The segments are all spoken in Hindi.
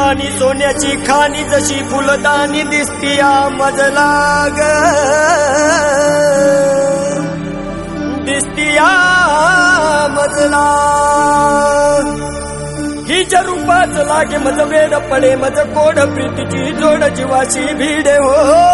राणी सोन्याची खाणी जशी फुलदाणी दिसतीया मजला ग, दिसतीया मजला. हिच्या रूपाच लागे मज वेड पडे मज कोड प्रीतीची जोड जीवाशी भिडे हो.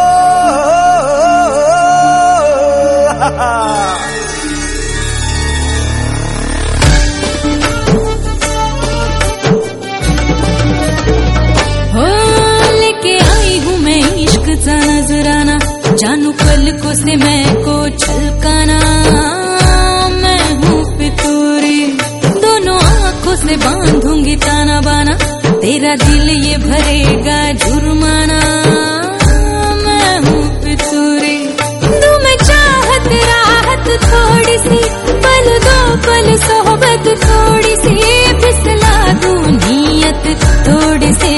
नजराना जानू पलकों से मैं को छलकाना. मैं हूँ फितूरी दोनों आँखों से बांधूंगी ताना बाना. तेरा दिल ये भरेगा जुर्माना. मैं हूँ फितूरी तू मैं चाहत राहत थोड़ी सी, पल दो पल सोहबत थोड़ी सी, फिसला दूं नीयत थोड़ी सी.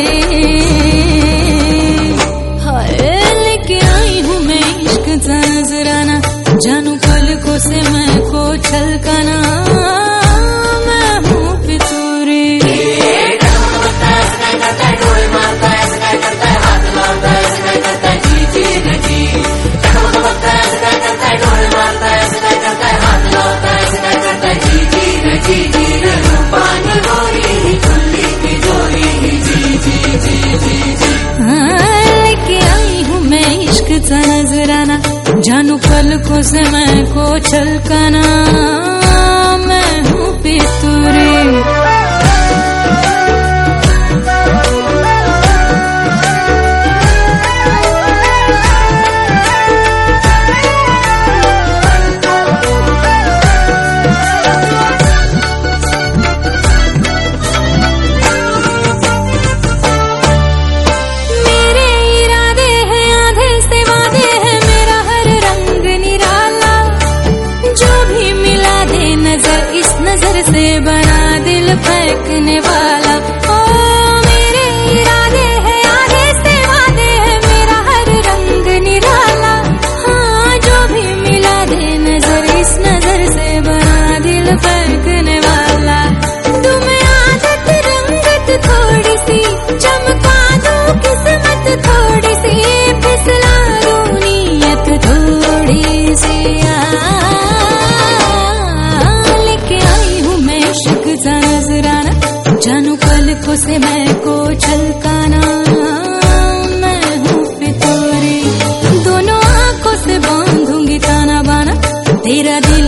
नजराना जानू पलकों से मैं को छलकाना. मैं हूँ फितूरी लेके आई हूँ मैं इश्क सा नजराना. जानू पलकों से मैं को छलकाना. मैं हूँ फितूरी. से बना दिल फेंकने वाला. ओ मेरे इरादे हैं आधे से वादे हैं, मेरा हर रंग निराला. हाँ जो भी मिला दे नजर इस नजर से बना दिल फेंकने वाला. तुम्हें आदत रंगत थोड़ी सी, चमका दूं किस्मत थोड़ी सी, फिसला दूं नीयत थोड़ी सी. नजराना जानू पलकों से मैं को छलकाना. मैं हूँ फितूरी दोनों आँखों से बांधूंगी ताना बाना. तेरा दिल